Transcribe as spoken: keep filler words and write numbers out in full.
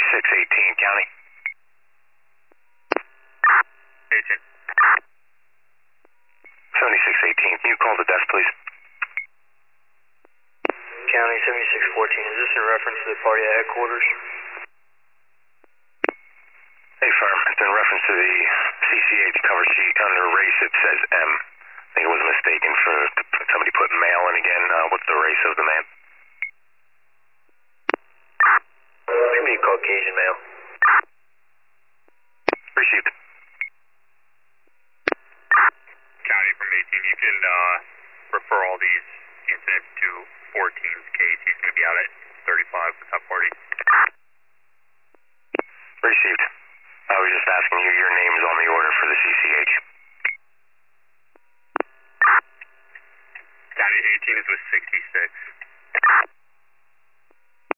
seventy-six eighteen, County. Agent. seventy-six eighteen, can you call the desk, please? County seventy-six fourteen, is this in reference to the party at headquarters? Hey, firm, it's in reference to the C C H cover sheet. Under race, it says M. I think it was mistaken for somebody put male in again. Uh, what's the race of the man? It's gonna be Caucasian male. Received. County from eighteen, you can uh, refer all these incidents to fourteen's case. He's going to be out at thirty-five with top party. Received. I was just asking you, your name's on the order for the C C H.